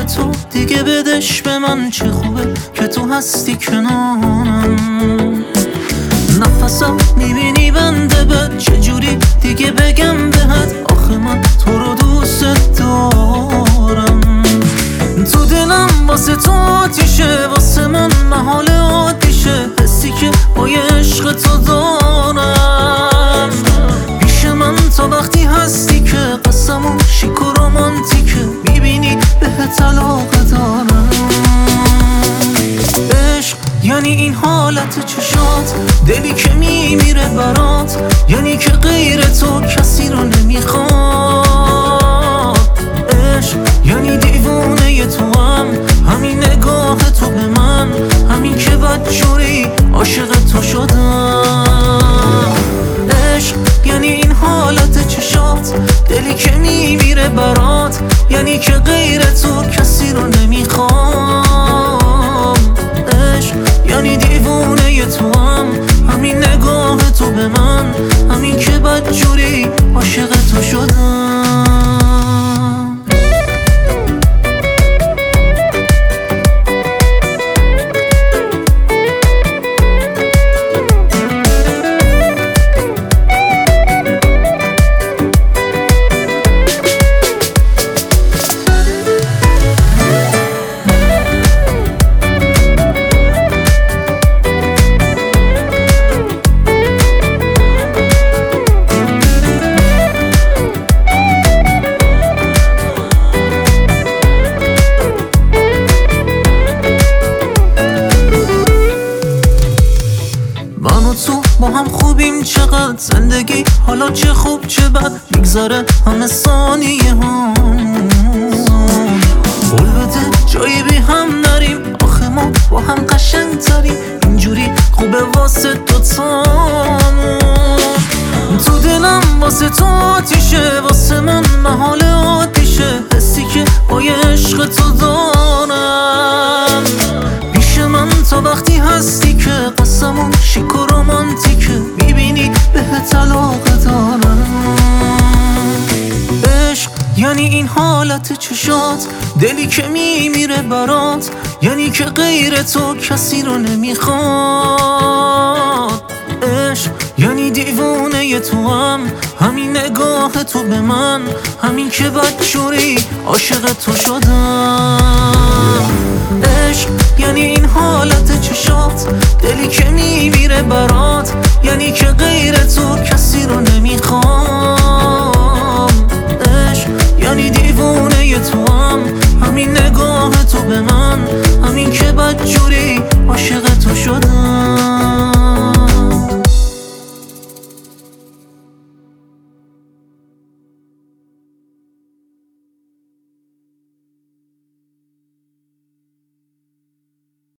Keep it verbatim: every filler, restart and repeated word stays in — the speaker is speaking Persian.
تو دیگه بدش به من، چه خوبه که تو هستی کنارم. نفسم میبینی بنده بد، چجوری دیگه بگم بهت آخه من تو رو دوست دارم. تو دلم واسه تو آتیشه، واسه من محال عادیشه، حسی که با عشق تو دارم. پیش من تا وقتی هستی که قسمون شیک و رومانتیکه، میبینی بهت علاقه دارم. عشق یعنی این حالت چشات، دلی که میمیره برات، یعنی که غیر تو کسی رو نمیخواد. عشق یعنی دیوونه تو هم، همین نگاه تو به من، همین که بدجوری عاشق تو شدم. عشق یعنی این حالت چشات، دلی که میمیره برات، یعنی که غیر تو کسی رو نمیخوام. عشق یعنی دیوونه تو هم، همین نگاه تو به من، همین که بدجوری عاشق تو شدم. تو با هم خوبیم چقدر، زندگی حالا چه خوب چه بد، میگذره همه ثانیه هم. قول بده جایی بی هم نریم، آخه ما با هم قشنگ تریم، اینجوری خوبه واسه دوتامون. تو دلم واسه تو آتیشه، واسه من محال عادیشه، حسی که با عشق تو دارم. پیش من تا وقتی هستی که قسمون شیک و رومانتیکه، میبینی بهت علاقه دارم. عشق یعنی این حالت چشات، دلی که میمیره برات، یعنی که غیر تو کسی رو نمیخواد. عشق یعنی دیوونه تو هم، همین نگاه تو به من، همین که بدجوری عاشق تو شدم. عشق یعنی این حالت چشات، دلی که میمیره برات، یعنی که غیر تو کسی رو نمیخواد.